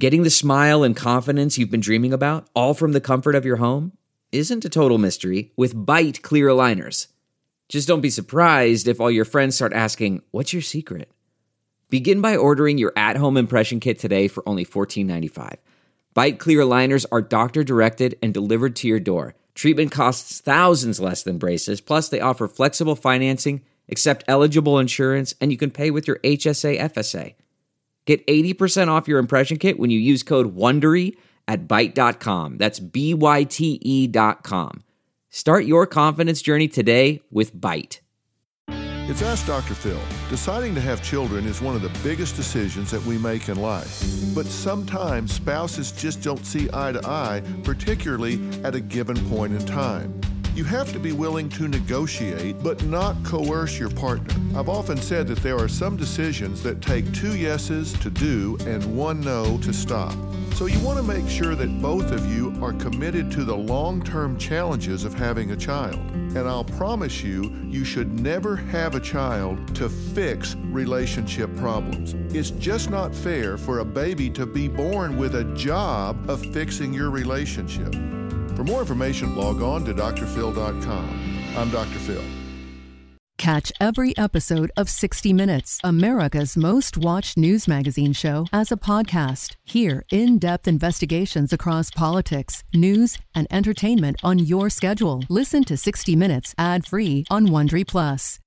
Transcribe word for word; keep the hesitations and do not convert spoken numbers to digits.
Getting the smile and confidence you've been dreaming about, all from the comfort of your home, isn't a total mystery with Byte clear aligners. Just don't be surprised if all your friends start asking, "What's your secret?" Begin by ordering your at-home impression kit today for only fourteen ninety-five. Byte clear aligners are doctor-directed and delivered to your door. Treatment costs thousands less than braces, plus they offer flexible financing, accept eligible insurance, and you can pay with your H S A F S A. Get eighty percent off your impression kit when you use code WONDERY at byte dot com. That's B Y T E dot com. Start your confidence journey today with Byte. It's Ask Doctor Phil. Deciding to have children is one of the biggest decisions that we make in life. But sometimes spouses just don't see eye to eye, particularly at a given point in time. You have to be willing to negotiate, but not coerce your partner. I've often said that there are some decisions that take two yeses to do and one no to stop. So you want to make sure that both of you are committed to the long-term challenges of having a child. And I'll promise you, you should never have a child to fix relationship problems. It's just not fair for a baby to be born with a job of fixing your relationship. For more information, log on to D R phil dot com. I'm Doctor Phil. Catch every episode of sixty minutes, America's most watched news magazine show, as a podcast. Hear in-depth investigations across politics, news, and entertainment on your schedule. Listen to sixty minutes ad-free on Wondery Plus.